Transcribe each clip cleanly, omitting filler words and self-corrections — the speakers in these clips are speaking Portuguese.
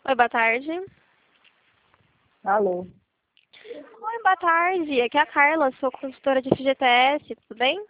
Oi, boa tarde. Alô? Oi, boa tarde. Aqui é a Carla, sou consultora de FGTS, tudo bem?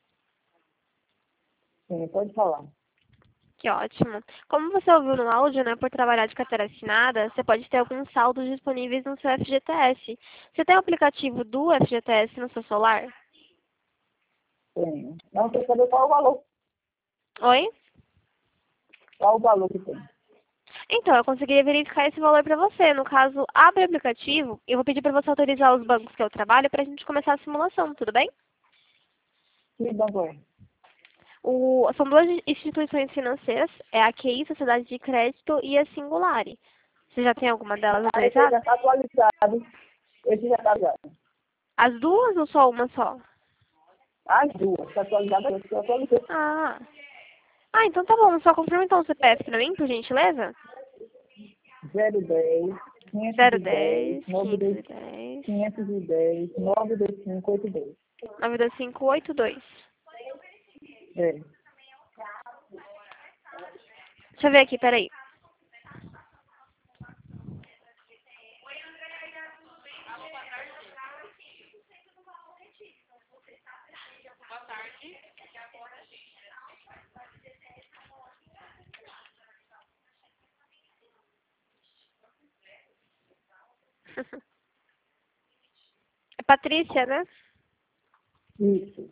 Sim, pode falar. Que ótimo. Como você ouviu no áudio, né, por trabalhar de carteira assinada, você pode ter alguns saldos disponíveis no seu FGTS. Você tem o aplicativo do FGTS no seu celular? Tenho. Não quer saber qual o valor. Oi? Qual o valor que tem? Então, eu conseguiria verificar esse valor para você. No caso, abre o aplicativo e eu vou pedir para você autorizar os bancos que eu trabalho para a gente começar a simulação, tudo bem? Que banco é? São duas instituições financeiras, é a QI, Sociedade de Crédito, e a Singulari. Você já tem alguma delas Ah, esse aí já autorizadas? está atualizado. Esse já está atualizado. As duas ou só uma só? As duas. Está atualizado. Eu atualizei. Ah. Ah, então tá bom. Só confirma então o CPF pra mim, por gentileza. 010 010 510 510 510 92582. 92582. É. Deixa eu ver aqui, peraí. É Patrícia, né? Isso.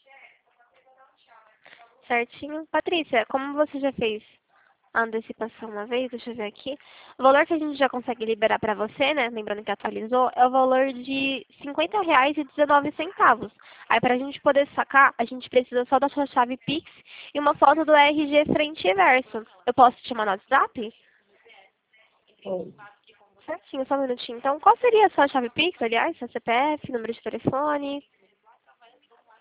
Certinho. Patrícia, como você já fez a antecipação uma vez, deixa eu ver aqui. O valor que a gente já consegue liberar para você, né? Lembrando que atualizou, é o valor de R$ 50,19. Aí para a gente poder sacar, a gente precisa só da sua chave Pix e uma foto do RG frente e verso. Eu posso te mandar no WhatsApp? Oi. Certinho, só um minutinho. Então, qual seria a sua chave Pix, aliás? Seu CPF, número de telefone?